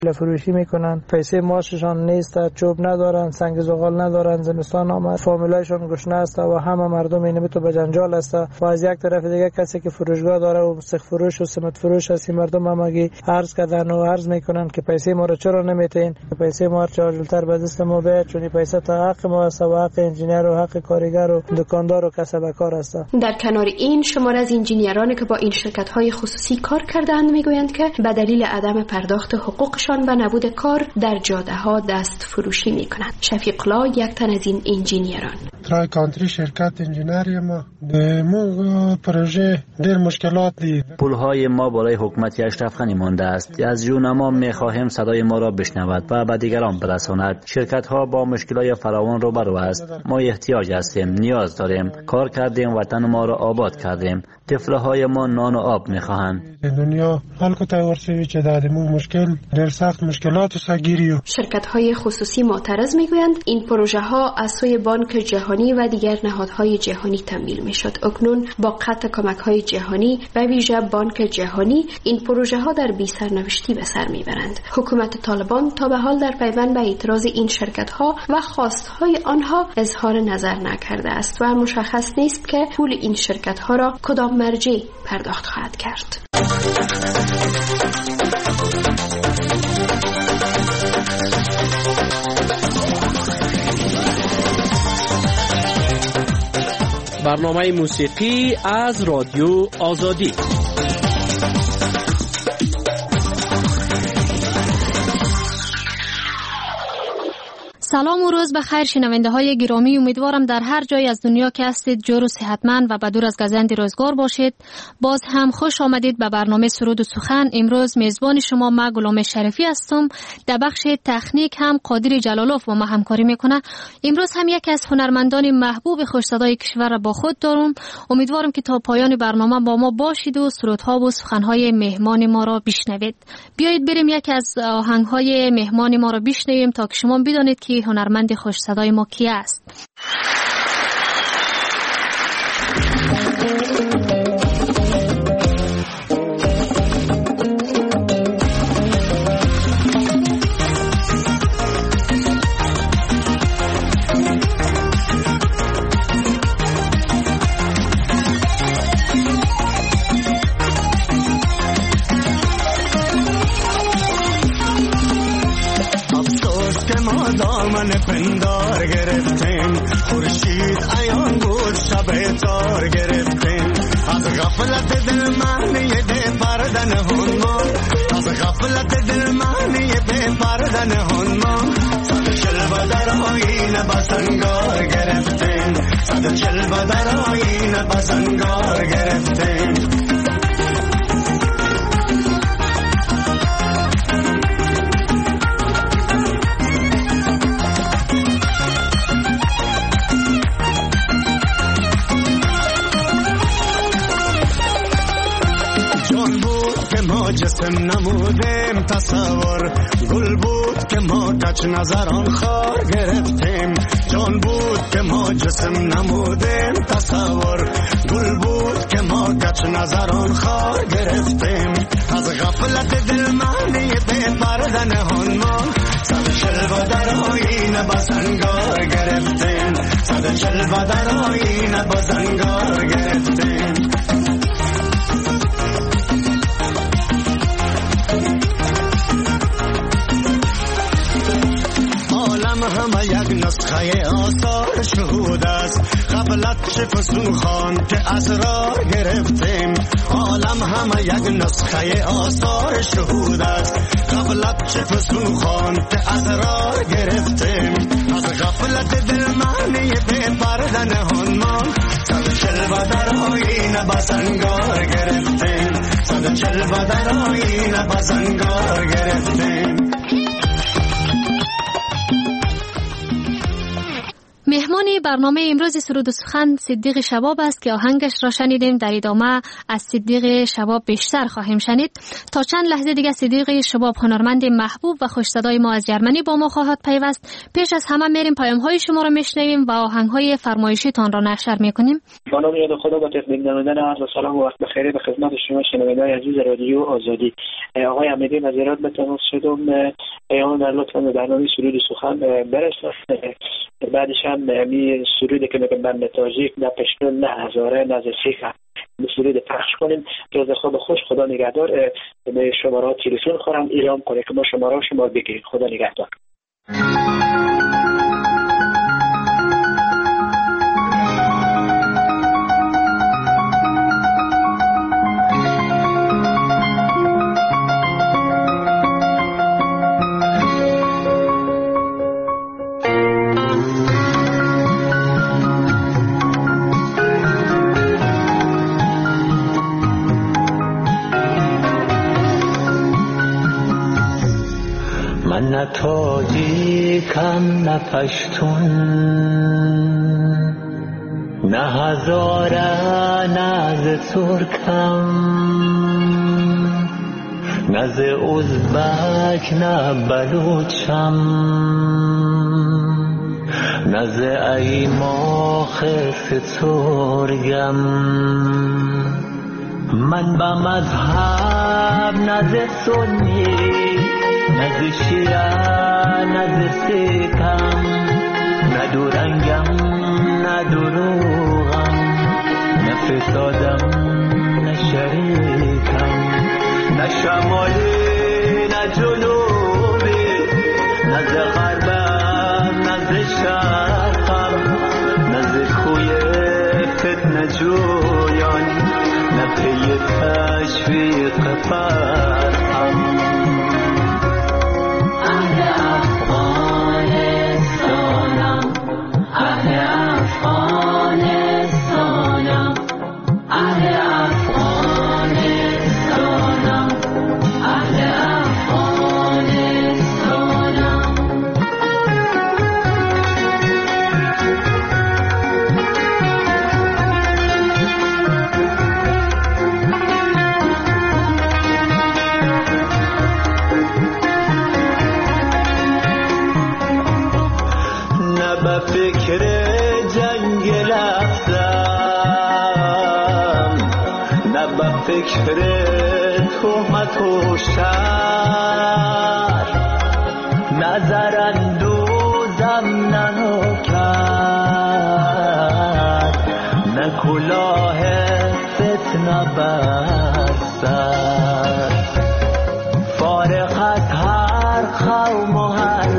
فروشی میکنن، پیسه ماششان نیست، چوب ندارن، سنگ زغال ندارن، زمستان آمد، فامیلایشون گشنه است و همه مردم اینو تو به جنجال است و از یک طرف دیگه کسی که فروشگاه داره و سیخ فروش و سمت فروش است، مردم همگی عرض کردن و عرض میکنن که پیسه ما رو چرا نمیتین، پیسه ما رو عاجلتر به دست ما بیاد، چون پیسه تا حق ما است و حق انجینیر و حق کارگر و دکاندار و کسب کار است. در کنار این شمار از انجینیرانی که با این شرکت‌های خصوصی کار کردند میگویند که به دلیل عدم پرداخت حقوقشان و نبود کار در جاده‌ها دست فروشی میکنند. شفیق الله یک تن از این انجینیران. ترای کانتری شرکت انجینری ما پروژه در مشکلات دید. پولهای ما بالای حکومت اشرف غنی مانده است. از جون ما می‌خواهیم صدای ما را بشنود و به دیگران برساند. شرکت‌ها با مشکلات فراوان روبرو است. ما احتیاج هستیم، نیاز داریم. کار کردیم، وطن ما را آباد کردیم. طفل‌های ما نان و آب می‌خواهند. دنیا حال کو تورسی چه دادیم مشکل در سخت مشکلات سگیریو. شرکت‌های خصوصی معترض می‌گویند این پروژه‌ها از سوی بانک جهانی و دیگر نهادهای جهانی تمویل می‌شد. اکنون با قطع کمک‌های جهانی و ویژه بانک جهانی این پروژه‌ها در بی سرنوشتی به سر می‌برند. حکومت طالبان تا به حال در پیوند به اعتراض این شرکت‌ها و خواست‌های آنها اظهار نظر نکرده است و مشخص نیست که پول این شرکت‌ها را کدام مرجع پرداخت خواهد کرد. برنامه موسیقی از رادیو آزادی. سلام و روز بخیر شنونده های گرامی، امیدوارم در هر جای از دنیا که هستید جور و صحتمند و بدور از گزند روزگار باشید. باز هم خوش آمدید به برنامه سرود و سخن. امروز میزبان شما من گلام شریفی هستم. در بخش تکنیک هم قادر جلالوف با ما همکاری میکنه. امروز هم یکی از هنرمندان محبوب خوش صدای کشور را با خود دارم. امیدوارم که تا پایان برنامه با ما باشید و سرودها و سخنهای مهمان ما را بشنوید. بیایید بریم یکی از آهنگهای مهمان ما را بشنویم تا که شما بدانید که هنرمند خوش صدای ما کی است. پندار گرفتیم خورشید عیان بود شب تار گرفتیم از غفلت دل معنی به پردن هنمان از غفلت دل معنی به پردن هنمان 140 در آینه بسنگار گرفتیم 140 در آینه بسنگار گرفتیم جسم نمودیم تصور گل بود که ما کچ نظران خار گرفتیم جان بود که ما جسم نمودیم تصور گل بود که ما کچ نظران خار گرفتیم از غفلت دل معنی به پردن هنمان 140 در آینه بسنگار گرفتیم 140 در آینه بسنگار گرفتیم همه یک نسخه آثار شهود است غفلت چه فسون خوان که اسرار گرفتیم عالم همه یک نسخه آثار شهود است غفلت چه فسون خوان که اسرار گرفتیم از غفلت دل معنی به پردن هنمان 140 در آینه بسنگار گرفتیم 140 در آینه بسنگار گرفتیم. مهمان برنامه امروز سرود و سخن صدیق شباب است که آهنگش را شنیدیم. در ادامه از صدیق شباب بیشتر خواهیم شنید. تا چند لحظه دیگه صدیق شباب هنرمند محبوب و خوش صدای ما از جرمنی با ما خواهد پیوست. پیش از همه میریم پیام‌های شما را میشنویم و آهنگ‌های فرمایشیتان را نشر میکنیم. با نام یاد خدا با تقدیم نمودن عرض سلام و وقت بخیر به خدمت شما شنوندگان عزیز رادیو آزادی. آقای امیدی از ایران به تماس شدم. پیام لطفاً به برنامه سرود و سخن برسید. بعدش هم می سرودی که میگم بند تاجیک نه پشتون نه هزاره نه زسیخه سرود پخش کنیم. روز خوب خوش، خدا نگهدار. به شماره تلفن خورم اعلام کنه که ما شما بگیریم. خدا نگهدار. نه تاجیکم نه پشتون نه هزاره نه ز ترکم نه ز ازبک نه بلوچم نه ز ایماخ سترگم من به مذهب نه ز سنی نه ز شیعه نه ز سیکم نه دورنگم نه دروغم نه فسادم نه شریکم نه شمالی نه جنوبی نه ز غربم نه ز شرقم نه ز کوی فتنه جویان نه پی تشویق فرقم فکر جنگ لفتم نه به فکر تهمت و شر نظر اندوزم نه نوکر نه کلاه فتنه بر سر فارغ از هر قوم و هر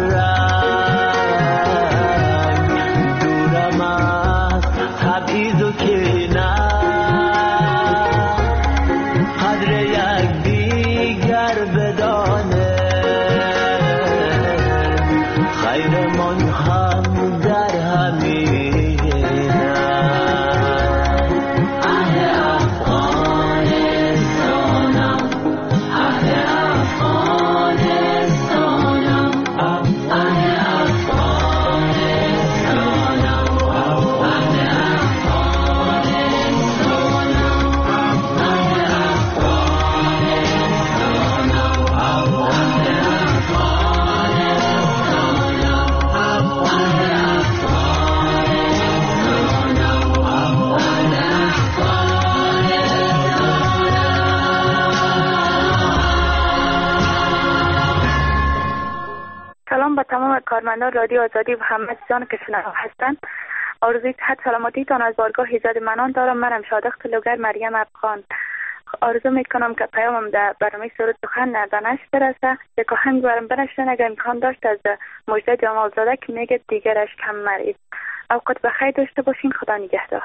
تمام کارمندان رادیو آزادی و همه جان که شنونده هستند. آرزوی صحت سلامتی تان از بارگاه ایزد منان دارم. منم شادق طلوگر مریم افغان. آرزو میکنم که پیامم در برنامه سرود سخن به نشر برسه. یک آهنگ برام بنشن اگر امکان داشت از مجده جمالزاده که میگه دیگرش کم مرید. اوقات بخیر داشته باشین. خدا نگهدار.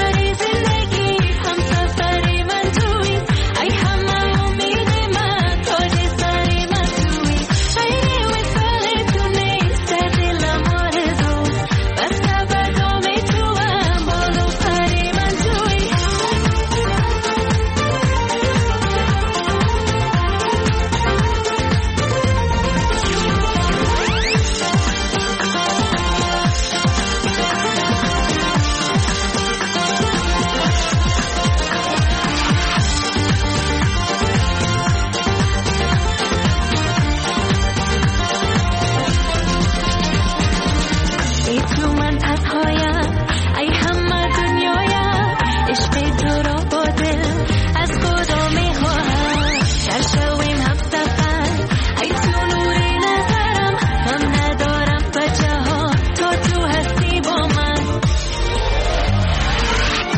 زندگی هم سفری من توی ای همه امید من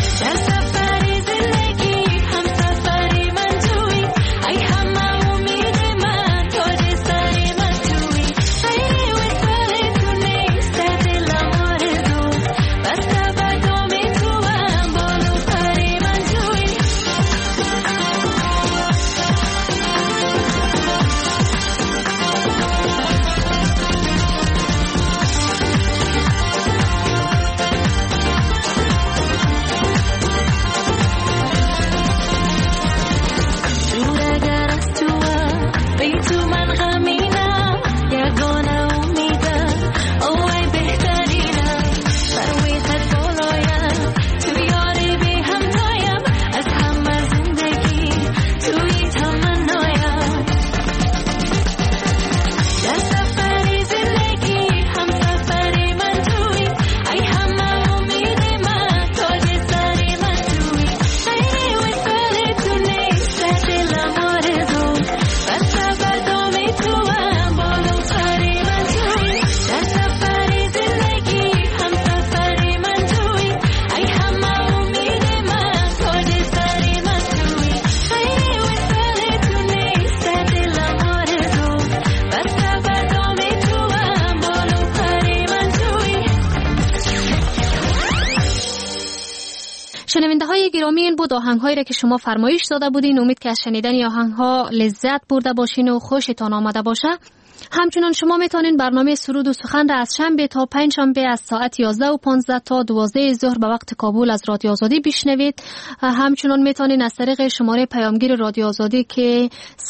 شنونده های گرامی، این بود آهنگ هایی را که شما فرمایش داده بودین. امید که از شنیدن آهنگ ها لذت برده باشین و خوشتان آمده باشه. همچنان شما میتونین برنامه سرود و سخن را از شنبه تا پنجشنبه از ساعت 11:15 تا 12 ظهر به وقت کابل از رادیو آزادی بشنوید. همچنان میتونین از طریق شماره پیامگیر رادیو آزادی که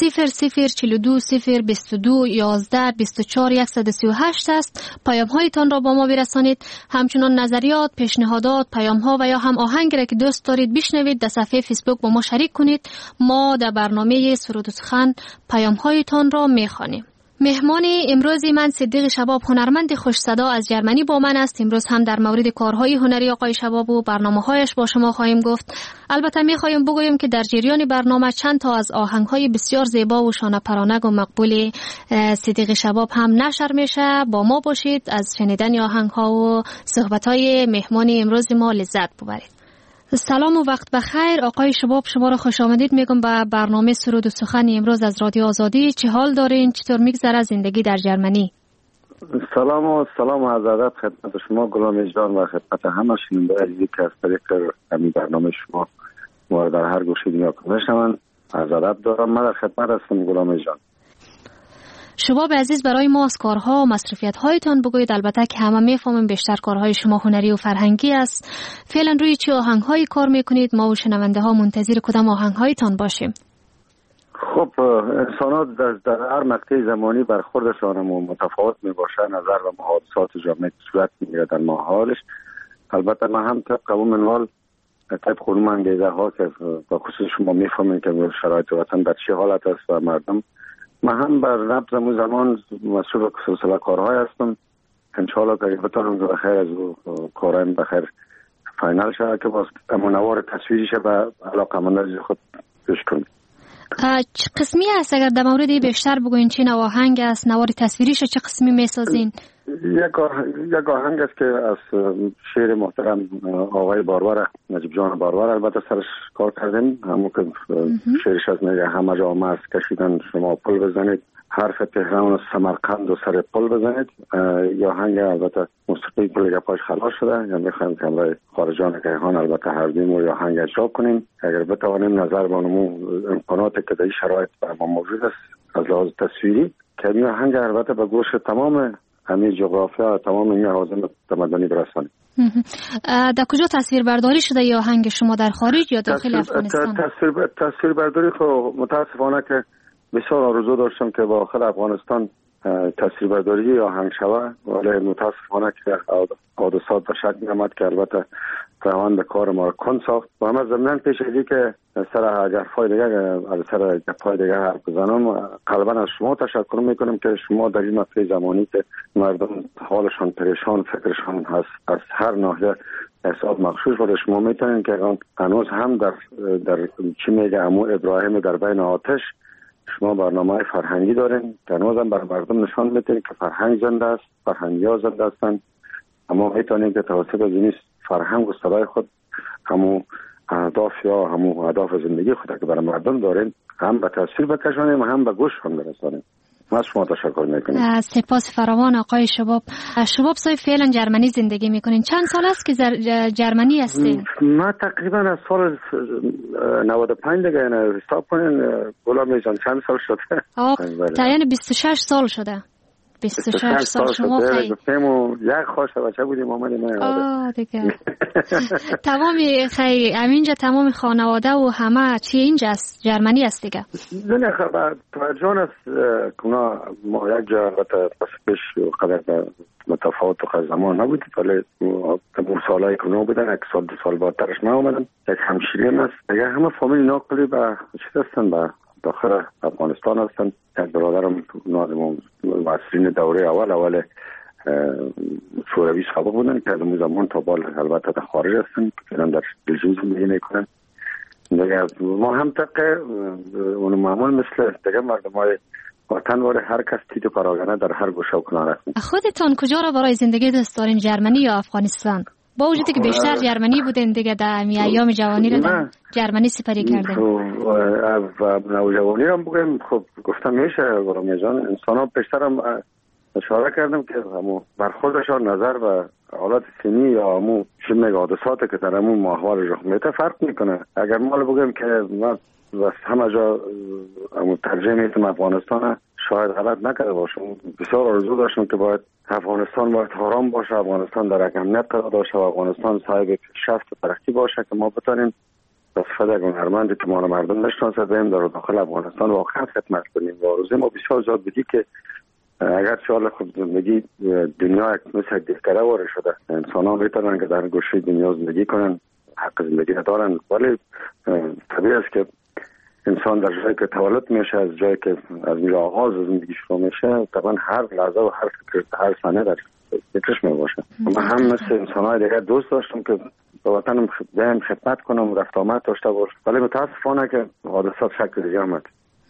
0042 022 11 24 138 است پیام هایتان را با ما برسانید. همچنان نظریات، پیشنهادات، پیام ها و یا هم آهنگی را که دوست دارید بشنوید در صفحه فیسبوک با ما شریک کنید. ما در برنامه سرود و سخن پیام هایتان را میخوانیم. مهمان امروزی من صدیق شباب، هنرمند خوش صدا از جرمنی با من است. امروز هم در مورد کارهای هنری آقای شباب و برنامه‌هایش با شما خواهیم گفت. البته می‌خوایم بگویم که در جریان برنامه چند تا از آهنگ‌های بسیار زیبا و شانه پرانگ و مقبول صدیق شباب هم نشر میشه. با ما باشید، از شنیدن آهنگ‌ها و صحبت‌های مهمان امروز ما لذت ببرید. سلام و وقت بخیر آقای شباب، شما را خوش آمدید میگم به برنامه سرود و سخن امروز از رادیو آزادی. چه حال دارین؟ چطور میگذره زندگی در جرمنی؟ سلام و عرض ادب خدمت شما غلام جان و خدمت همه شنونده عزیزی که از طریق همین برنامه شما ما در هر گوشه دنیا کنار شوند. عرض ادب دارم. من در خدمت هستم غلام جان. شباب عزیز، برای ما از کارها و مصروفیت هایتان بگویید. البته که همه میفهمیم بیشتر کارهای شما هنری و فرهنگی است. فعلا روی چه آهنگ هایی کار میکنید؟ ما و شنونده ها منتظر کدام آهنگ هایتان باشیم؟ خب انسانات در هر مقطع زمانی برخوردشان متفاوت میباشه. نظر و محادثات جامعه صورت میگیره در محالش. البته ما هم طبق اون منوال طبق خانم انگیزه ها که با خصوص شما میفهمید که شرایط وطن در چه حالت است و مردم، من هم بر نبض امون زمان مسئول سلسله کارهای هستم. انشاءالله که بتانم بخیر از کارهایم بخیر فاینال شده که باز امونوار تصویریشه به علاقه منده خود پیش کنیم. چه قسمی است اگر در موردی بیشتر بگوین؟ چه نوع آهنگ است؟ نوار تصویریش چه قسمی میسازین؟ یک آهنگ است که از شعر محترم آقای بارور، نجیب جان بارور البته سرش کار کردیم. همون که شعرش از میگه همه جا مرز کشیدن شما پل بزنید، حرف تهران و سمرقند و سر پل بزنید. یا آهنگ البته موسیقی کل گپاش خلاص شده، یا میخوایم که همراه خارجان کیهان البته هر دیم و یا آهنگ اجرا کنیم. اگر بتوانیم نظر بانمو امکاناتی که در این شرایط بر ما موجود است از لحاظ تصویری که این آهنگ البته به گوش تمام همین جغرافیا تمام این حوزه تمدنی برسانیم. در کجا تصویر برداری شده یا آهنگ شما؟ در خارج یا داخل افغانستان؟ تصویر برداری خب متاسفانه که بسیار آرزو داشتم که با داخل افغانستان تصویر برداری آهنگ شوه، ولی متاسفانه که حادثات به شک می‌آمد که البته روان به کار ما کن ساخت. و همه ضمناً پیش ازی که سر گپ‌های دیگه حرف بزنم، قلباً از شما تشکر میکنم که شما در این مقطع زمانی که مردم حالشان پریشان، فکرشان از هر ناحیه حساب مخشوش بوده، شما میتونین که هنوز هم در چی میگه عمو ابراهیم در بین آتش شما برنامه فرهنگی دارین که هنوز هم بر مردم نشان میدین که فرهنگ زنده است، فرهنگی ها زنده هستند. اما میتونین که توسط از این فرهنگ و صدای خود همو اهداف یا همو اهداف زندگی خود که برای مردم داریم هم به تصویر بکشانیم هم به گوش هم برسانیم. من از شما تشکر میکنم. سپاس فراوان آقای شباب. شباب صاحب فعلا جرمنی زندگی میکنین. چند سال است که جرمنی هستین؟ ما تقریبا از سال 95 دیگه حساب کنین. غلام جان چند سال شده؟ یعنی 26 سال شده. 26 سال شما خیلی گفتیم و یک خواسته بچه بودیم آمدیم. دیگه تمام خیلی همینجا تمام خانواده و همه چی اینجا است جرمنی است دیگه. دنیا خبر توجهان است کنا ما یک جا پس پیش قدر متفاوت و زمان نبودید ولی تمام سالهای کنا بودن یک سال دو سال بعدترش ما آمدن. یک همشیریم است دیگه همه فامیل ناکلی به چیز هستن به داخل افغانستان هستن. یک برادرم نادم مسئولین دوره اول شوروی سابق بودن که از اون زمان تا بال البته در خارج هستن که در بلژیک زندگی میکنن. دیگه ما هم طبق اون معمول مثل دیگه مردم های وطن واره هر کس تیت پراگنه در هر گوشه و کنار هستن. خودتان کجا را برای زندگی دوست دارین، جرمنی یا افغانستان؟ با وجودی که بیشتر جرمنی بودین دیگه در ایام جوانی رو در جرمنی سپری کردین. جوانی هم بگم خب گفتم میشه برام جان انسان ها بیشتر هم اشاره کردم که همو برخوردشان نظر و حالات سنی یا همو چه حادثاتی که در همون ماحول رخ میده فرق میکنه. اگر مال بگم که من همه جا همو ترجیح میتونم افغانستان شاید غلط نکرده باشم. بسیار آرزو داشتم که باید افغانستان باید آرام باشه، افغانستان در یک امنیت قرار داشته و افغانستان صاحب پیشرفت و ترقی باشه که ما بتونیم به صفت یک هنرمندی که ما رو مردم نشناسه بیم در داخل افغانستان واقعا خدمت کنیم. و آرزوی ما بسیار زیاد بودی که اگر چاله خود زندگی دنیا مثل دیگره واره شده انسان ها میتونن که در گوشه دنیا زندگی کنن، حق زندگی دارن، ولی طبیعی است که انسان در جایی که تولد میشه از جایی که از میره آغاز زندگی شروع میشه طبعا هر لحظه و هر فکر هر ثانیه در فکرش میباشه. من هم مثل انسان‌های دیگر دوست داشتم که به وطنم بهم خدمت کنم و رفت آمد داشته باشم ولی متاسفانه که حادثات شکل دیگه آمد.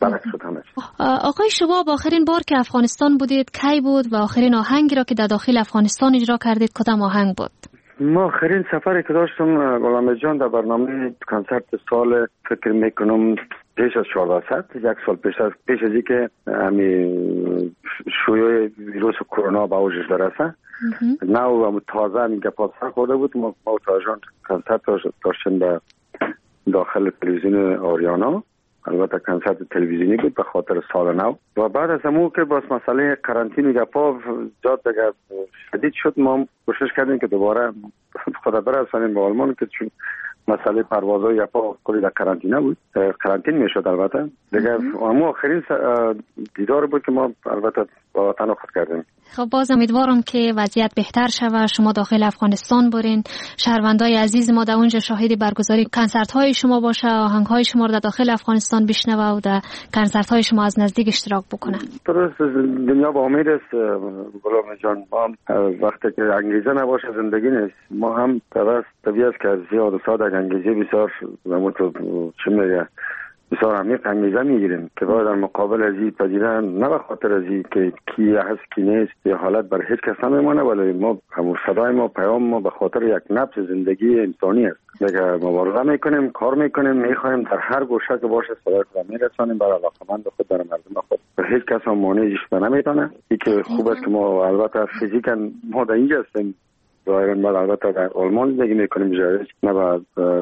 آقای شباب آخرین بار که افغانستان بودید کی بود و آخرین آهنگی را که در داخل افغانستان اجرا کردید کدام آهنگ بود؟ ما آخرین سفری که داشتم غلام جان در برنامه کنسرت سال فکر میکنم پیش از 1400 یک سال پیش از اینکه همین شیوع ویروس کرونا به اوجش برسه نو و تازه میگه پاسخ خورده بود. ما تاجان کنسرت داشتیم به داخل تلویزیون آریانا، البته کنسرت تلویزیونی بود به خاطر سال نو و بعد از همون که باز مسئله قرنطینه گپا جاد دیگه شدید شد ما کوشش کردیم که دوباره خدا برسانیم به آلمان که چون مسئله پروازهای گپا کلی در قرنطینه بود، قرنطین میشد البته دیگه. اما آخرین دیدار بود که ما البته با وطن خود کردیم. خب باز امیدوارم که وضعیت بهتر شود. شما داخل افغانستان برین، شهروندای عزیز ما در اونجا شاهد برگزاری کنسرت های شما باشه، آهنگ های شما رو در داخل افغانستان بشنوه و در کنسرت های شما از نزدیک اشتراک بکنه. درست، دنیا با امید است غلام جان. ما وقتی که انگیزه نباشه زندگی نیست. ما هم طبیعی است که از زیاد ساعت انگیزه بسیار چه میگه بسیار عمیق انگیزه میگیریم که باید در مقابل ازی پذیرن، نه به خاطر ازی که کی هست کی نیست یا حالت بر هیچ کس نمیمانه، ولی ما همون صدای ما پیام ما به خاطر یک نبض زندگی انسانی است. دیگه مبارزه میکنیم، کار میکنیم، میخوایم در هر گوشه که باشه صدای خود میرسانیم برای علاقمند خود، برای مردم خود. هیچ کس هم مانعش نمیتونه. این که خوب است که ما البته فیزیکا ما در اینجا هستیم ظاهرا، بعد البته در آلمان زندگی میکنیم جایش نه بعد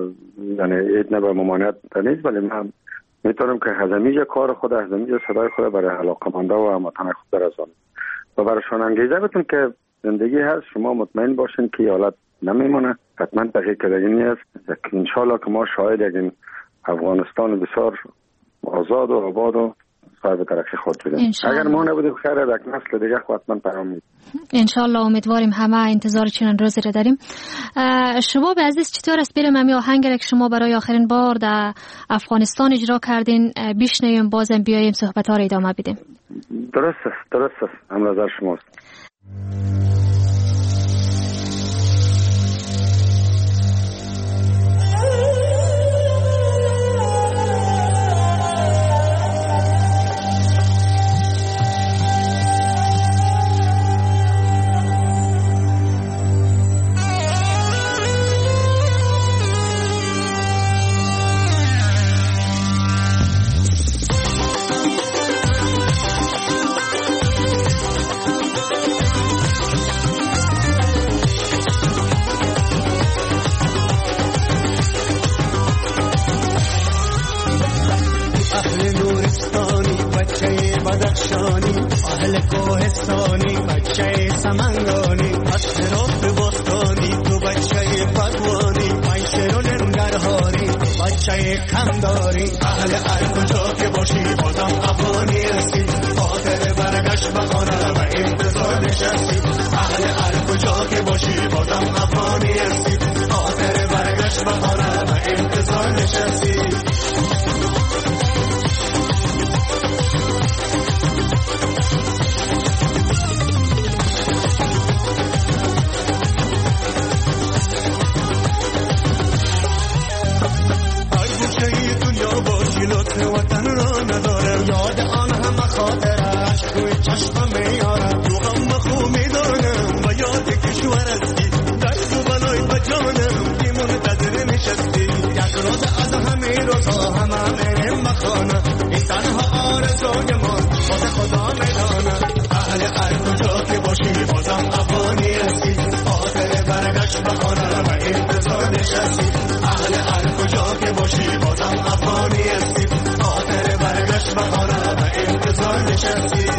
یعنی نه به ممانعت نیست، ولی من میتونم که هزمیج کار خود، هزمیج صدای خود برای علاقمنده و هموطن خود برسانم و برایشان انگیزه بدم که زندگی هست. شما مطمئن باشین که حالت نمیمونه، حتما تغییر کردنی است. انشالله که ما شاهد یک افغانستان بسیار آزاد و آباد و صاحب ترقی خود بدیم. اگر ما نبودیم خیر یک نسل دیگه حتما پیام میدیم. انشالله امیدواریم همه انتظار چنین روزی رو داریم. شباب عزیز چطور است بریم همین آهنگ که شما برای آخرین بار در افغانستان اجرا کردین بشنویم، بازم بیایم صحبت ها رو ادامه بدیم؟ درست است هم نظر شماست. زمانی اهل کوهستانی بچه سمنگانی از هرات باستانی تو بچه پروانی منشر و ننگرهاری بچه کمداری اهل هر کجا که باشی بازم افغانی هستی خاطر برگشت به خانه و انتظار نشستی اهل هر کجا که باشی بازم افغانی هستی خاطر برگشت به خانه و انتظار نشستی لطف وطن را ندارم یاد آن همه خاطرش روی چشم میارم تو غم خو میدانم و یاد کشورستی درد و بلای به جانم که منتظر نشستی یک روز از همه روزها همه میرم بخانه این تنها آرزوی ما باز خدا میدانه اهل هر کجا که باشی بازم افغانی هستی خاطر برگشت بخانه و انتظار نشستی اهل هر کجا که باشی بازم افغانی هستی خاطر برگشت بخانه و انتظار نشستی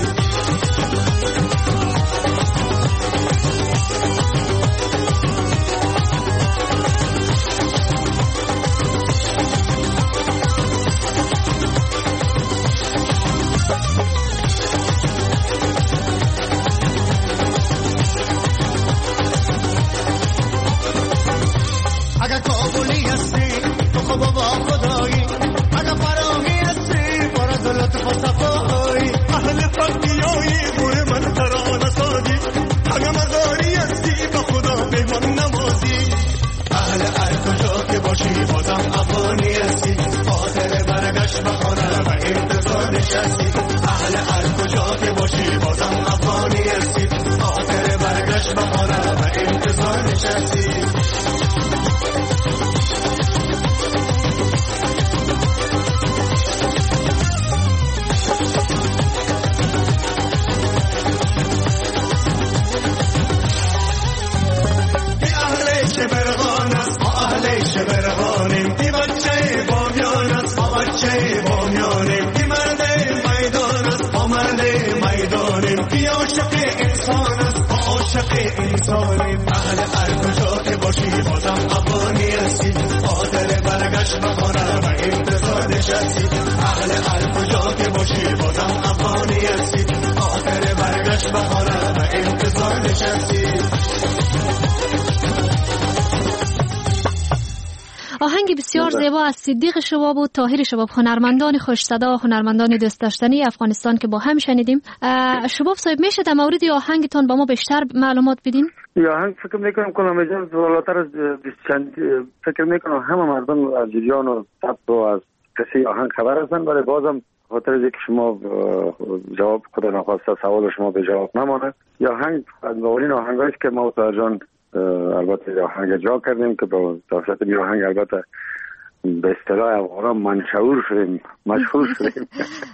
اگر کابلی هستی تو خب با خدایی اگر فراهی هستی برد لطف و صفایی اهل فقیایی گوره من ترانه سازی اگر مزاری هستی با خدا پیمان نمازی اهل هر کجا که باشی بازم افغانی هستی خاطر برگشت بخانه و انتظار نشستی اهل هر کجا که باشی بازم افغانی هستی خاطر برگشت بخانه و انتظار نشستی انسانی اهل هر کجا که باشی بازم افغانی هستی خاطر برگشت بخانه و انتظار نشستی اهل هر کجا که باشی بازم افغانی هستی خاطر برگشت بخانه و انتظار نشستی آهنگ بسیار زیبا از صدیق شباب و طاهر شباب، هنرمندان خوش صدا و هنرمندان دوست داشتنی افغانستان که با هم شنیدیم. شباب صاحب میشه در مورد آهنگتون با ما بیشتر معلومات بدین؟ یا آهنگ فکر میکنم کنم جان بالاتر از فکر میکنم همه مردم از جریان و ثبت و از کسی آهنگ خبر هستن، ولی بازم خاطر اینکه شما جواب خود نخواسته سوال شما به جواب نمانه. یا آهنگ از اولین آهنگایی که ما و جان البته آهنگ اجرا کردیم که با توسط این آهنگ البته به اصطلاح افغان مشهور شدیم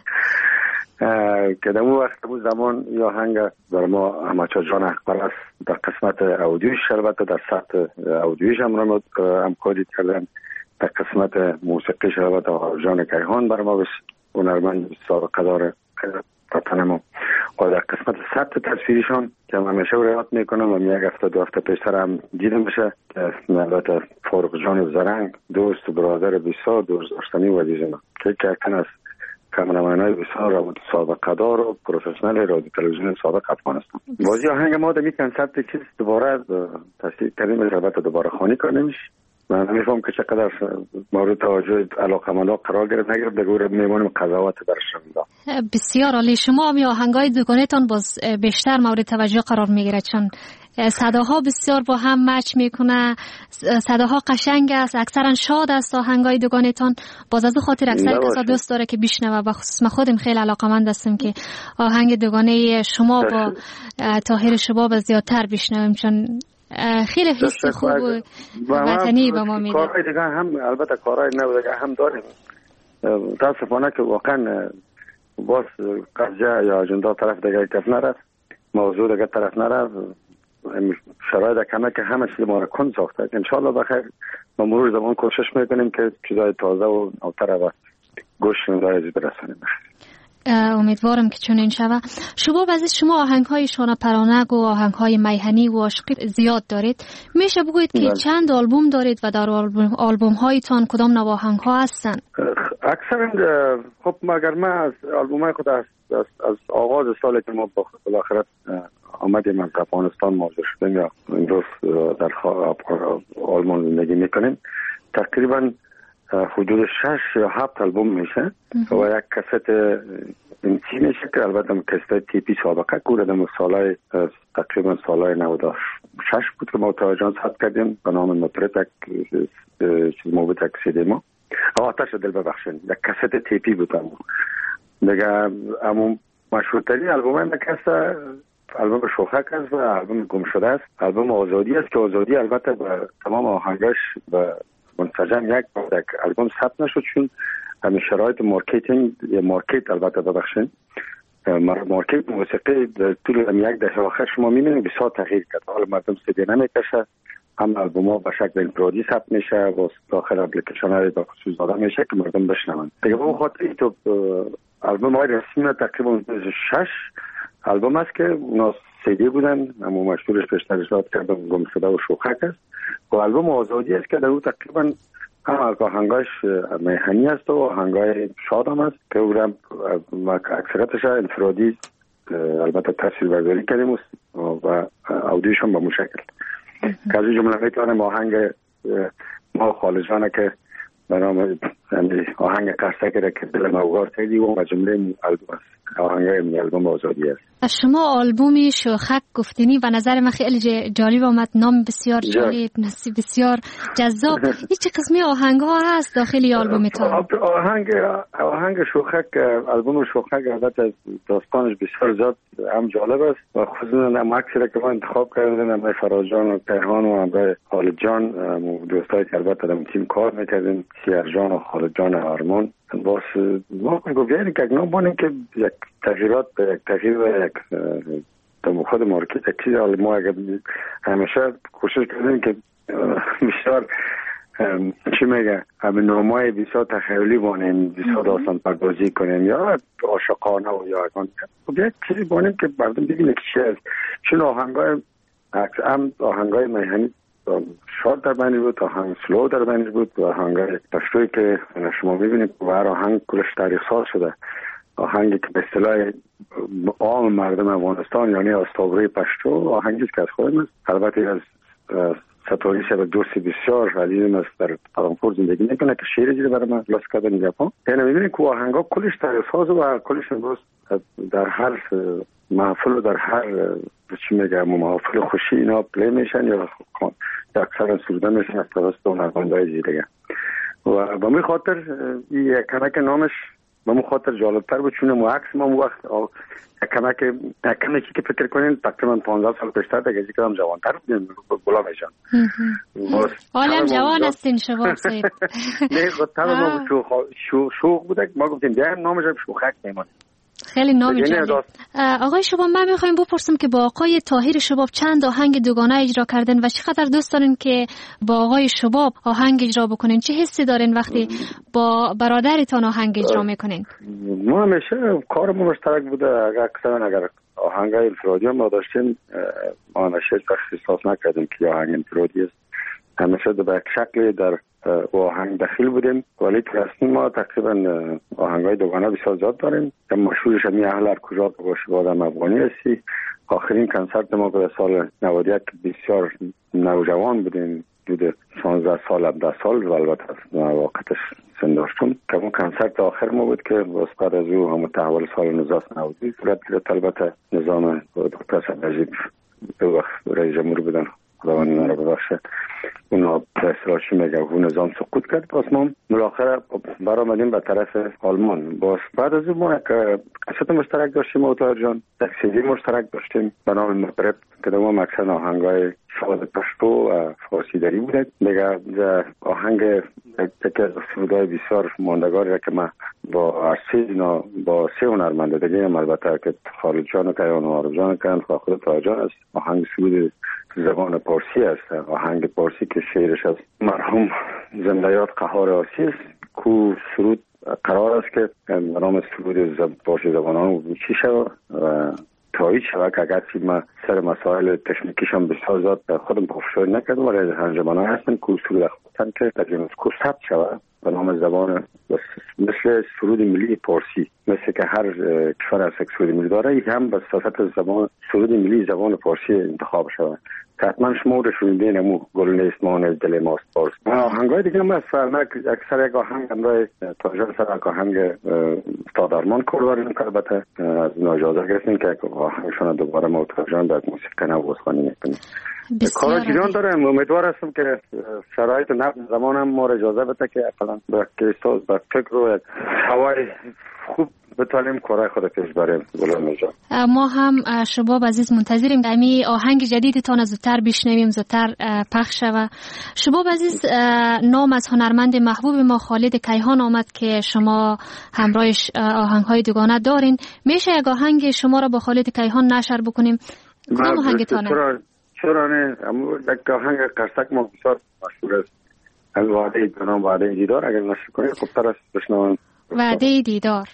که در اون وقت بود زمان این آهنگ بر ما همچا جان اخبار در قسمت اودیوش البته در سطح اودیوش هم همکاری کردن، در قسمت موسیقیش البته جان کیهان بر ما هنرمند سابقه داره وطن ما، و در قسمت سطح تصویریشان که همیشه رعایت میکنم و یک هفته دو هفته پیشتر هم دیدم بشه البته فاروق جان زرنگ دوست و برادر بسیار دوست داشتنی و عزیز ما که یکی از کامرمن‌های بسیار و سابقه دار و پروفسیونال رادیو تلویزیون سابق افغانستان. بازی آهنگ ما در این کنسپت چیز دوباره تصدیق کردیم البته دوباره خوانی کنیمش. من نمیفهم که چقدر مورد توجه علاقه‌مندا قرار گرفت، نگرفت بگوره میمونیم قضاوت برش میدم. بسیار عالی. شما هم آهنگای دوگانه‌تان باز بیشتر مورد توجه قرار میگیره چون صداها بسیار با هم مچ میکنه، صداها قشنگ است، اکثرا شاد است آهنگای دوگانه‌تان. باز از خاطر اکثر کسا دوست داره که بشنوه و خصوص ما خودم خیلی علاقه‌مند هستم که آهنگ دوگانه شما با طاهر شباب زیادتر بشنویم چون خیلی حس خوب و وطنی به ما میده. کارهای دیگه هم البته کارهای نو دیگه هم داریم، متاسفانه که واقعا باز قضیه یا اجندا طرف دیگه کف نرفت، موضوع دیگه طرف نرفت، شرایط کمه که همه چیز ما را کن ساخته. انشالله بخیر با مرور زمان کوشش میکنیم که چیزای تازه و نوتر و گوش شنوندگان برسانیم. امیدوارم که چنین شود. شباب عزیز، شما آهنگ‌های شانه پرانک و آهنگ‌های میهنی و عاشقی زیاد دارید. میشه بگویید که چند آلبوم دارید و در آلبوم‌هایتان کدام نوع آهنگ‌ها هستن؟ اکثرا خب مگر من از آلبوم‌های خود از آغاز سالی که ما بالاخره آمدیم از افغانستان مهاجر شدیم یا امروز در آلمان زندگی میکنیم، تقریبا حدود 6 یا 7 آلبوم میشه و یک کست انچی میشه که البته کست تیپی سابقه کردم سالای تقریبا سالای 96 بود که ما تاجان ثبت کردیم به نام مطرب چیز موبت یک سیدی ما آتش دل ببخشین، یک کست تیپی بود دیگه. اما مشهورترین آلبوم من کسته آلبوم شوخک است و آلبوم گم شده است، آلبوم آزادی است که آزادی البته با تمام آهنگاش و منسجم یک آلبوم ثبت نشد چون همین شرایط مارکتینگ یا مارکت البته ببخشید مارکت موسیقی در طول یک دهه آخر شما می‌بینید بسیار تغییر کرد. حالا مردم سیدی نمی‌کشه، هم آلبوم‌ها به شکل انفرادی ثبت میشه و داخل اپلیکیشن‌های به خصوص داده میشه که مردم بشنون. دیگه به خاطر تو آلبوم‌های رسمی تقریبا 6 آلبوم است که اونا سیدی بودن، اما مشهورش پیشتر اشاره کردم گم شده و شوخک است و آلبوم آزادی است که در اون تقریبا هم آهنگاش میهنی است و آهنگای شاد هم است که اون اکثرتش انفرادی البته تصویربرداری کردیم و اودیوشون به مشکل که از این جمله میتونم آهنگ ما خالجانه که به نام آهنگ قصه که دل موگار کردی و جمله آلبوم است، آهنگ آلبوم آزادی است. شما آلبومی شوخک گفتینی و نظر من خیلی جالب آمد، نام بسیار جالب، بسیار جذاب. چه قسمی آهنگ ها هست داخل آلبومتان؟ آهنگ شوخک، آلبوم شوخک البته داستانش بسیار زیاد هم جالب است و خصوصا هم اکثر که ما انتخاب کردیم هم فراجان و پیهان و هم خالد جان دوستایی که البته در تیم کار میکردیم، سیار جان و خالد جان آرمان باز ما میگویم که اگه نبانیم که یک تغییرات یک تغییر و یک در خود مارکت یک چیز ما اگر همیشه کوشش کردیم که بسیار چی میگه همین نامای بسیار تخیلی بانیم، بسیار داستان پردازی کنیم یا عاشقانه و یا یک چیزی بانیم که مردم ببینه که چی است. چون آهنگای میهنی شاد در بینش بود، آهنگ سلو در بینش بود و آهنگ پشتوی که شما ببینید و هر آهنگ کلش تاریخ ساز شده. آهنگی که به اصطلاح عام مردم افغانستان یعنی استوری پشتو آهنگی که از خودم است. البته از ستوری شب دوستی بسیار عزیزم است در پرانپور زندگی میکنه که شعر جیره برای من لاس کردن ژاپن. یعنی میبینید که آهنگا کلش تاریخ ساز و کلش امروز در هر محفل و در هر چی میگم محافل خوشی اینا پلی میشن یا اکثر سروده میشن از توسط هنرمندای دیگه و به می خاطر یک کمک نامش به می خاطر جالبتر بود چون ما عکس ما وقت کمکی که فکر کنین تقریبا 15 سال پیشتر دیگه کدام جوانتر بودیم غلام جان حالم جوان هستین شباب سید نه خاطر ما شوق بود ما گفتیم بیایم نامش شوخک میمونه. خیلی نام جالب. آقای شباب من میخوایم بپرسم که با آقای طاهر شباب چند آهنگ دوگانه اجرا کردن و چقدر دوست دارین که با آقای شباب آهنگ اجرا بکنین؟ چه حسی دارین وقتی با برادرتان آهنگ اجرا میکنین؟ ما همیشه کارمون مشترک بوده. اگر آهنگای انفرادی ما داشتیم ما همیشه احساس نکردیم که آهنگ انفرادی است، همیشه به یک شکلی در آهنگ دخیل بودیم ولی که رسمی ما تقریبا آهنگای دوگانه بسیار زیاد داریم که مشهورش همی اهل هر کجا باشه بادم افغانی هستی. آخرین کنسرت ما به سال 91 بسیار نوجوان بودیم، حدود 16 سال 17 سال و البته واقعتش سن داشتم که اون کنسرت آخر ما بود که باز بعد از او هم تحول سال 1990 صورت گرفت. البته نظام دکتر صدرجیب به وقت رئیس جمهور بودن خداوند اینا رو ببخشه اونا پرسراشی میگه اون نظام سقوط کرد. باز ما بالاخره برآمدیم به طرف آلمان. باز بعد از اون ما یک کست مشترک داشتیم اوتار جان، یک سیدی مشترک داشتیم به نام مطرب که دوام اکثر آهنگای شاد پشتو و فارسی داری بوده. دیگه آهنگ یکی از سرودهای بسیار ماندگاری که من با اینا با سه هنرمند دیگه هم البته که خالد جان و کیان و عارف جان کیان و خود طاهر جان است. آهنگ سرود زبان پارسی است، آهنگ پارسی که شعرش از مرحوم زندیات قهار آسی است کو سرود قرار است که به نام سرود فارسی زبانان چی شود و تایید شود که اگرچه ما سر مسائل تکنیکیشان بسیار زیاد خودم پافشاری نکردم ولی انجمنان هستن که سرود خودتن که در یونسکو ثبت شود به نام زبان مثل سرود ملی فارسی، مثل که هر کشور از سرود ملی داره، این هم به صفت زبان سرود ملی زبان فارسی انتخاب شود. حتما شما رو شنیدین امو گل نیست مان از دل ماست فارس. آهنگای دیگه هم اکثر یک آهنگ همراه تاجر سر یک آهنگ استاد آرمان کرداریم که البته از اینا اجازه گرفتیم که آهنگشون دوباره ما تاجران در موسیقی نوازخوانی میکنیم. کار جریان دارم. امیدوار هستم که شرایط نقل زمان هم ما رو اجازه بده که اقلا به فکر و هوای خوب بتانیم کارای خود پیش بریم. ما هم شباب عزیز منتظریم امی آهنگ جدیدتان زودتر بشنویم، زودتر پخش شود. شباب عزیز، نام از هنرمند محبوب ما خالد کیهان آمد که شما همراهش آهنگ‌های دوگانه دارین. میشه یک آهنگ شما را با خالد کیهان نشر بکنیم؟ کدام آهنگتانه؟ چرا نه؟ یک آهنگ قرصک ما بسیار مشهور است. از وعده جناب وعده دیدار اگر نشر کنید خوبتر است بشنویم. وعده دیدار.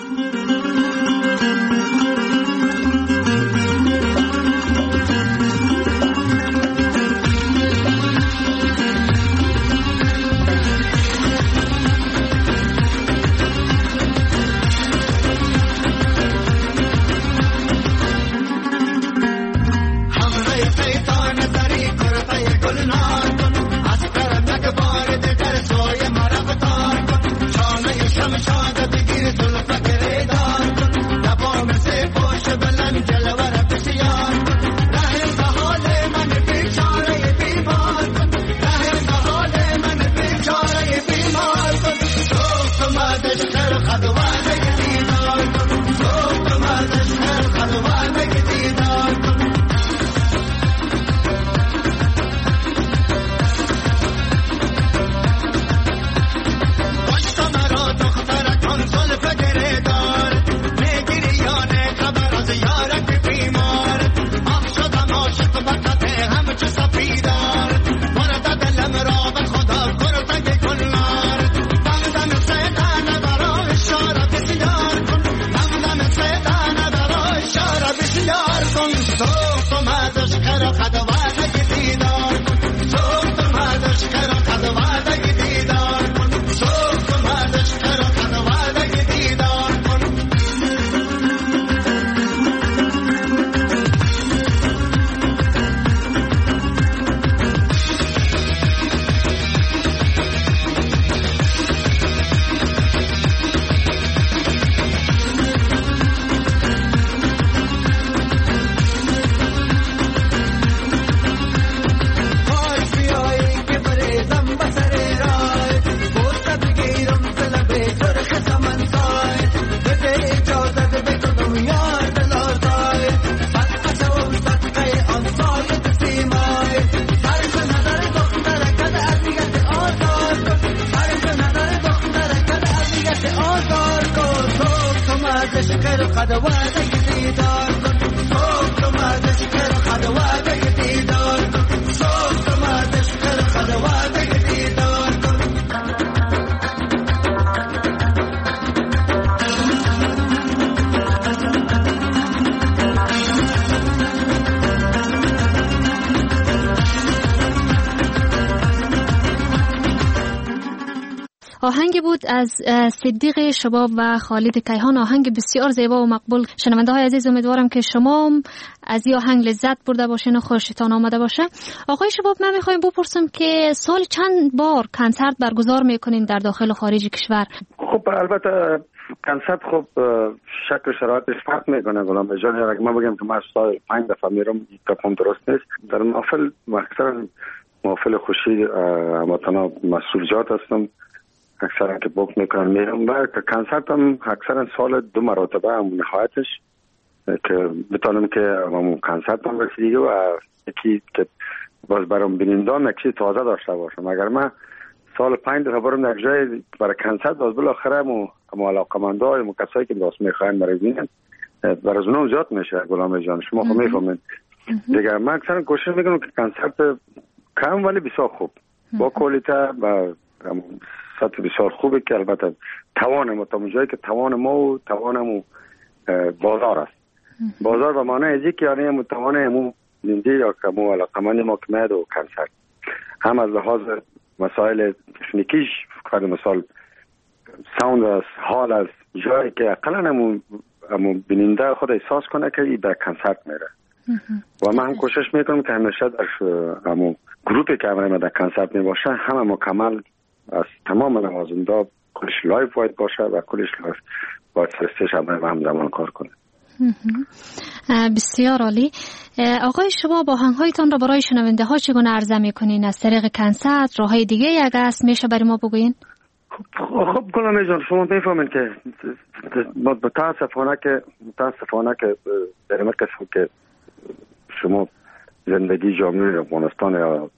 آهنگ بود از صدیق شباب و خالد کیهان، آهنگ بسیار زیبا و مقبول. شنونده های عزیز، امیدوارم که شما از این آهنگ لذت برده باشین و خوشتان آمده باشه. آقای شباب، من میخوایم بپرسم که سال چند بار کنسرت برگزار میکنین در داخل و خارج کشور؟ خب البته کنسرت خب شکل شرایطش فرق میکنه. غلام جان، اگه من بگم که من سال 5 دفعه میرم تفاهم درست نیست. در محفل اکثرا محفل خوشی هموطنا مسئولیت هستم، اکثرا که بوک میکنن میرم و کنسرت هم اکثرا سال 2 مرتبه هم نهایتش که بتونم که همون کنسرت هم رسیده و یکی که باز برام بینندان یک چیز تازه داشته باشم. اگر من سال 5 دفعه برم یک جای برای کنسرت، باز بالاخره همون علاقمندای و کسایی که راست میخواین برای ببینن برای از اونم زیاد میشه. غلام جان، شما خب میفهمین دیگه. من اکثرا کوشش میکنم که کنسرت کم ولی بسیار خوب با کوالیته و سطح بسیار خوبه که البته توان ما تا جایی که توان ما و توانمو بازار است. بازار به معنی ازی که یعنی توانمو زنده یا که مو علاقمند ما که مید و کنسر هم از لحاظ مسائل تکنیکیش فرض مثال ساوند است، حال است، جایی که اقلا همو بیننده خود احساس کنه که این به کنسرت میره. و من هم کوشش میکنم که همیشه در همو گروپی که همه در کنسرت می باشه همه مکمل از تمام نوازنده کلش لایف باید باشه و کلش لایف باید فرستش هم زمان کار کنه. بسیار عالی. آقای شما با آهنگ‌هایتان را برای شنونده ها چگونه عرضه میکنین؟ از طریق کنسرت، راههای دیگه اگه است میشه برای ما بگوین؟ خب گلام جان شما میفهمین که متاسفانه که در این قسم که شما زندگی جامعه افغانستان یا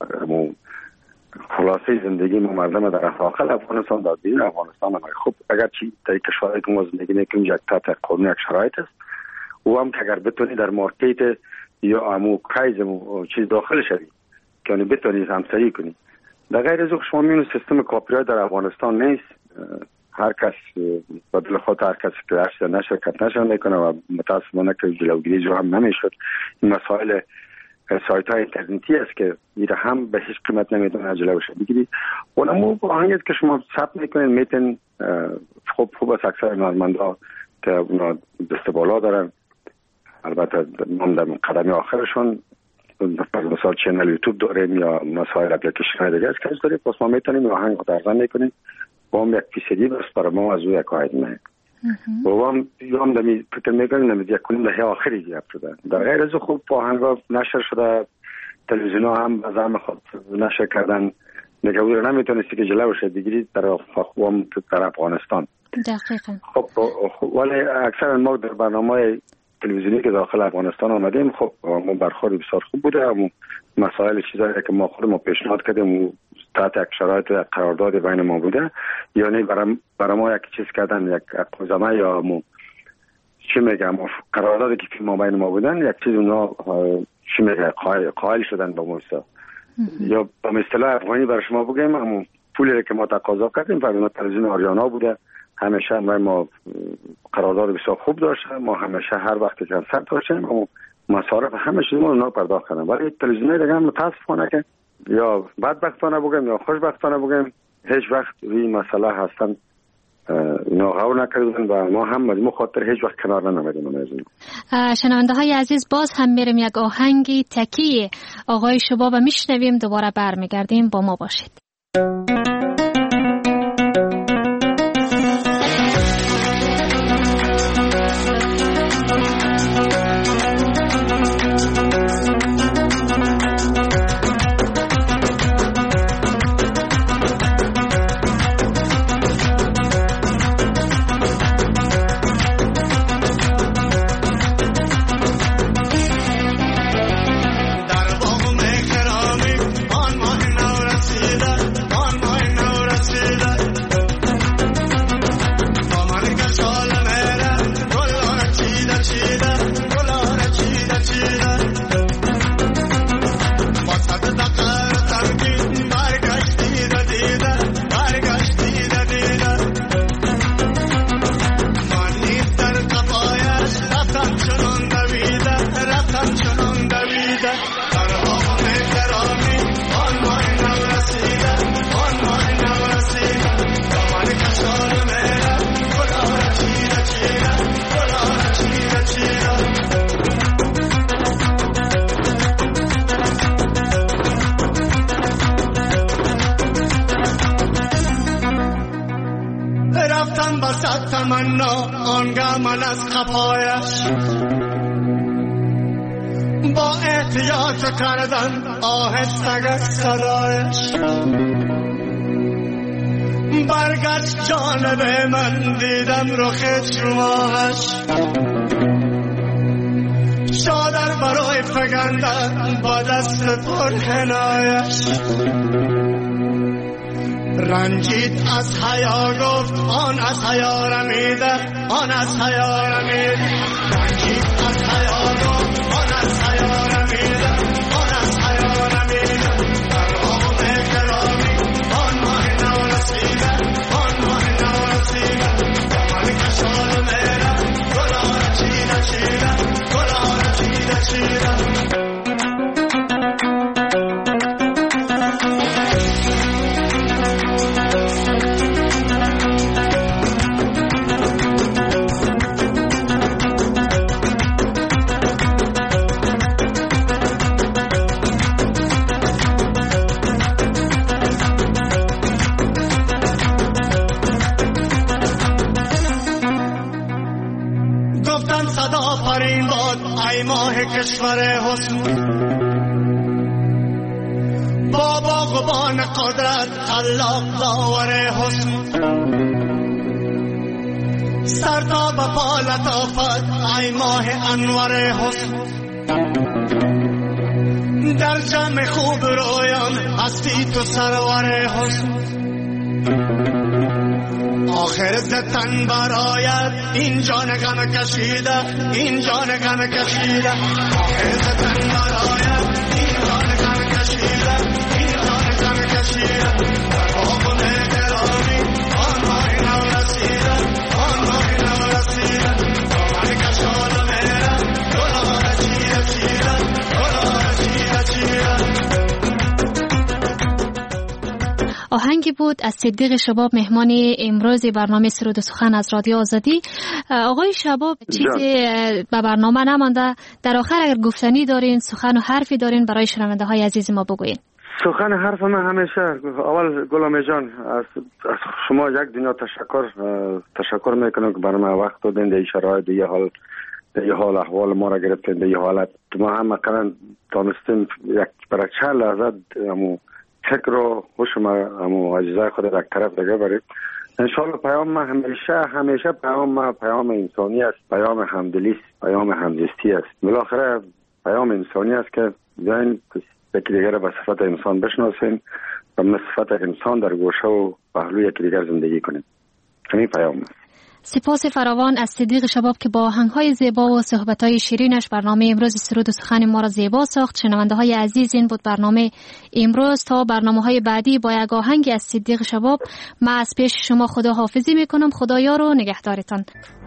خلاصه زندگی ما مردم در داخل افغانستان در بیرون افغانستان هم خب اگر چی در کشورهایی که ما زندگی میکنیم یک تحت قانون یک شرایط است و هم که اگر بتونی در مارکت یا امو کایز چیز داخل شدی که یعنی بتونی همسری کنی. در غیر از شما میبینید سیستم کاپی رایت در افغانستان نیست. هر کس بدل خود هر کس که شرکت نشه میکنه و متاسفانه که جلوگیری جو هم نمیشد. این مسائل سایت های اینترنتی است که میره هم به هیچ قیمت نمیتونه جلو بشه بگیری. اونمو با آهنگی که شما ثبت میکنین میتون خوب است. اکثر نازمندا که اونا دست بالا دارن البته من در قدم آخرشون مثلا چینل یوتیوب داریم یا مسائل اپلیکیشن های دیگه است که داریم پس ما میتونیم آهنگ خود ارزان میکنیم با هم 1% بس برای ما از او یک آید نه و هم دمی فکر میکنیم نمید یک کنیم دهه آخری دیگه شده. در غیر از خوب آهنگ ها نشر شده، تلویزیون ها هم از هم خود نشر کردن نگوی رو نمیتونستی که جلو شد بگیرید در افغانستان. دقیقا. خب ولی اکثر ما در برنامه تلویزیونی که داخل افغانستان آمدیم خب ما برخورد بسیار خوب بوده. مسائل چیزایی که ما خودمون پیشنهاد کردیم و تحت یک شرایط قرارداد بین ما بوده، یعنی برای ما یک چیز کردن یک اقوزمه یا چی میگم قراردادی که ما بین ما بودن یک چیز اونا چی میگه قائل شدن با ما یا با اصطلاح افغانی برای شما بگیم همون پولی که ما تقاضا کردیم فرض تلویزیون آریانا بوده. همیشه ما قرارداد بسیار خوب داشتیم، ما همیشه هر وقت کنسرت داشتیم و مصارف همه چیز ما اونا پرداخت کردن. ولی تلویزیون دیگه متاسفانه که یا بدبختانه بگم یا خوشبختانه بگم هیچ وقت روی مسئله هستن اینا غور نکردن و ما هم از خاطر هیچ وقت کنار نمیدیم. شنونده های عزیز باز هم میریم یک آهنگی تکی آقای شباب میشنویم، دوباره برمیگردیم، با ما باشید. با احتیاط کردن آهسته صدایش برگشت جانب من دیدم رخ شماش شادر برای فگندن با دست پر حنایش رنجید از حیا گفت آن از حیا رمیده آن از حیا رمیده رنجید از حیا گفت آن از حیا رمیده آن از حیا رمیده در آن احترامی آن ماه نو رسیده ای ماه کشور حسن، با باغبان قدرت خلاق داور حسن، سر تا به پا لطافت ای ماه انور حسن، در جمع خوب رویان هستی تو سرور حسن، آخر زتن برایت این جان غم کشیده، این جان غم کشیده، آخر زتن برایت این جان غم کشیده، این جان غم کشیده، در باغ مهترامی آن ماه نو رسیده، آن ماه نو رسیده، دامن کشاد مهرم گلها چیده چیده، گلها چیده چیده. آهنگی بود از صدیق شباب، مهمان امروز برنامه سرود و سخن از رادیو آزادی. آقای شباب، چیزی به برنامه نمانده، در آخر اگر گفتنی دارین، سخن و حرفی دارین برای شنونده های عزیز ما بگوین. سخن حرف من همیشه اول گلام جان از شما یک دنیا تشکر میکنم که برای ما وقت دادین، در شرایط دیگه حال احوال ما را گرفتین، دیگه حالت ما هم مثلا تانستیم یک برای 4 لحظه فکر و هوش ما اجزای خود را طرف دیگه بریم. انشالله پیام ما همیشه پیام انسانی است، پیام همدلی است، پیام همزیستی است. بالاخره پیام انسانی است که بیاین یکی دیگر را به صفت انسان بشناسیم و به صفت انسان در گوشه و پهلو یکی دیگر زندگی کنیم. همین پیام است. سپاس فراوان از صدیق شباب که با آهنگ‌های زیبا و صحبت‌های شیرینش برنامه امروز سرود و سخن ما را زیبا ساخت. شنونده‌های عزیز، این بود برنامه امروز. تا برنامه‌های بعدی با یک آهنگ از صدیق شباب، من از پیش شما خداحافظی می‌کنم. خدایا رو نگهدارتان.